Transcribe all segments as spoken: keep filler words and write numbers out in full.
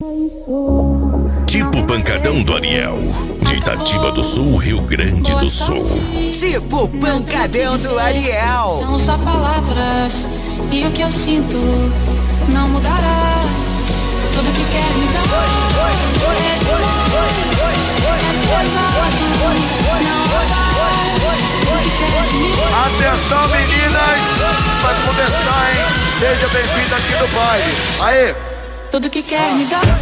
Tipo Pancadão do Ariel, de Itatiba do Sul, Rio Grande do Sul. Tipo Pancadão do Ariel. São só palavras e o que eu sinto não mudará. Tudo que quer me dar é Atenção, meninas, vai começar, hein? Seja bem-vinda aqui no baile. Aê! Tudo que quer me dar.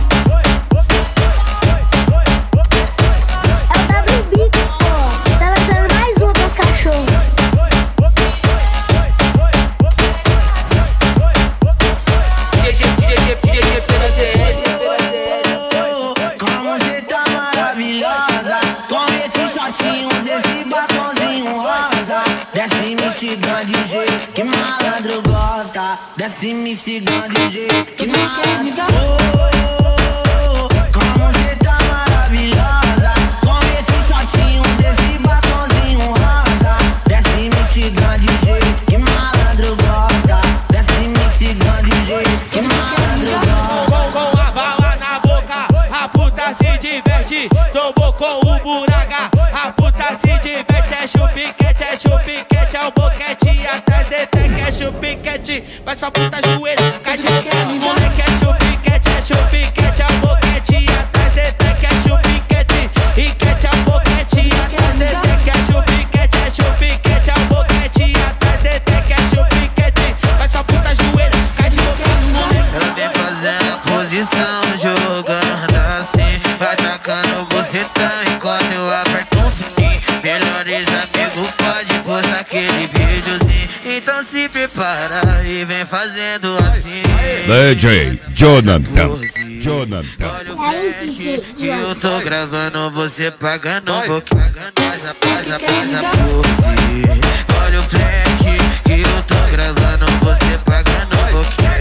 Que malandro gosta, desce me sigando de jeito que malandro. Oh, como cê tá maravilhosa, com esses shortinhos, esse batonzinho rosa. Desce me sigando de jeito que malandro gosta, desce me sigando de jeito que malandro gosta. Com a bala na boca, a puta se diverte. Tomou com o buraga, a puta se diverte. É chupiquete, é chupiquete, é o boquete atrás de teca, é chupiquete. Vai só puta joelho, cai de moleque, é chupiquete, é chupiquete, é o boquete atrás de teca, é chupiquete. E quete é o boquete atrás de teca, é chupiquete, é chupiquete, é o boquete atrás de teca, é chupiquete. Vai só puta joelho, cai de moleque. Ela vem fazendo a posição, jogando assim, vai tacando você tá enquanto eu aperto um fininho. Melhores amigos pode postar aquele videozinho. Então se prepara e vem fazendo assim. D J Jonathan. Jonathan. Olha o flash que eu tô gravando, você pagando um pouquinho. Passa, passa, passa por si. Olha o flash que eu tô gravando, você pagando um pouquinho.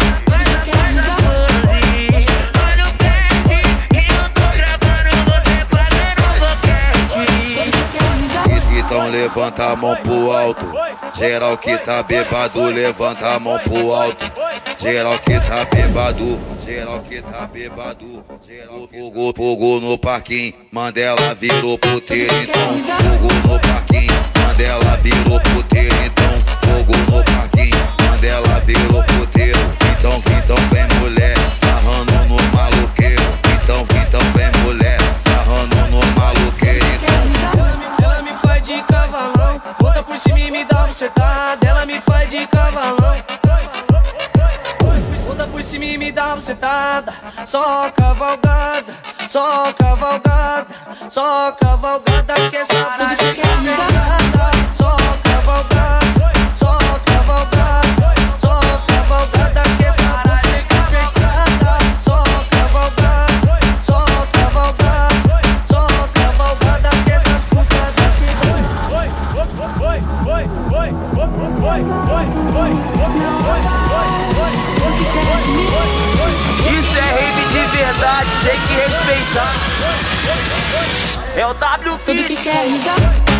Então levanta a mão pro alto. Geral que tá bebado, levanta a mão pro alto. Geral que tá bebado, geral que tá bebado. Geral fogo, fogo no parquinho, Mandela virou puteiro, então fogo no parquinho, Mandela virou puteiro, então fogo no parquinho, Mandela virou puteiro. Então, então vem mulher, sarrando no maluqueiro. Então, então vem mulher, sarrando no maluqueiro. Ela me faz de cavalão, bota por cima e me dá bucetada. Ela me faz de cavalão, bota por cima e me dá bucetada. Só cavalgada, só cavalgada, só cavalgada que essa puta se quer me dar. Só cavalgada, só cavalgada, só cavalgada que essa puta se quer fechada. Só cavalgada, só cavalgada, só cavalgada que essa puta Isso é rave de verdade, tem que respeitar. É o W P. Tudo que quer me dar.